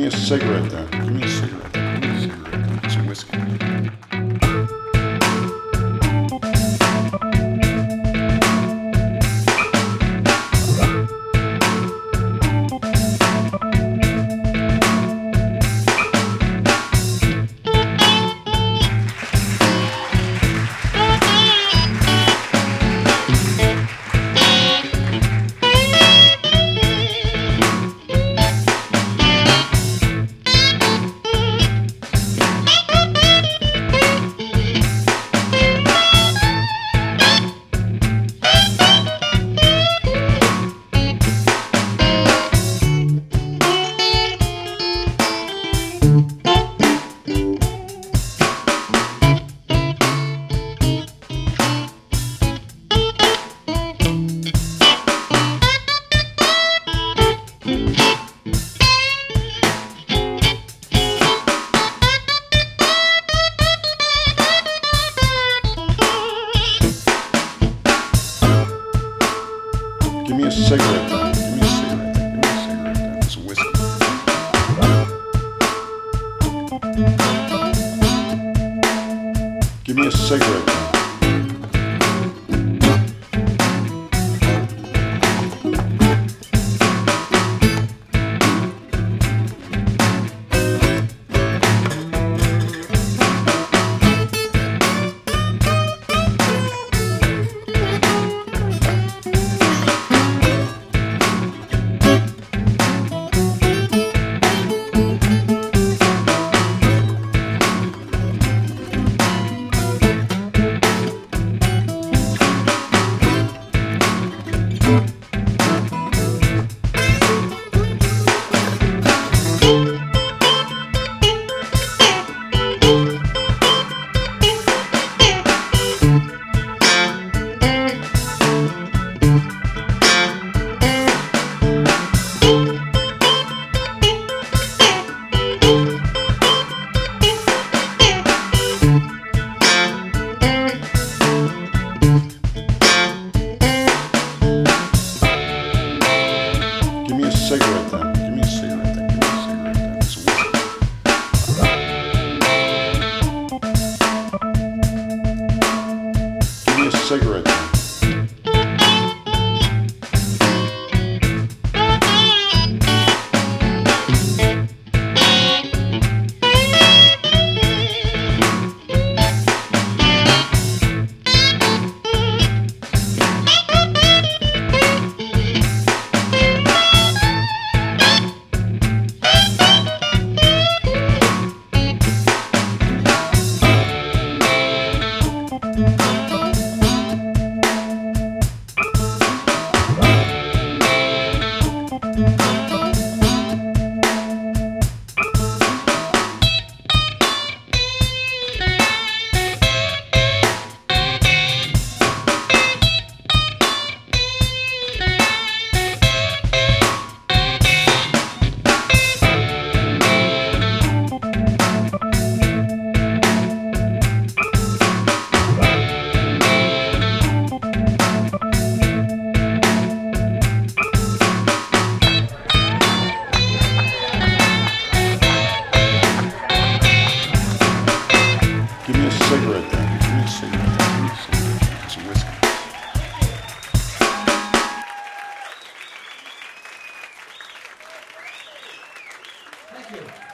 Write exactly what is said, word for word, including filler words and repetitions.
me a cigarette then. Give me a cigarette. Give me a cigarette. Get some whiskey. Give me a cigarette then. Give me a cigarette then. Give me a cigarette then. Get some whiskey. Give me a cigarette then. Give me a cigarette then. Give me a cigarette then. Give me a cigarette then. Get some whiskey. Give me a cigarette then. Give me a cigarette then. Give me a cigarette. Give me a cigarette. Get some whiskey. Thank you.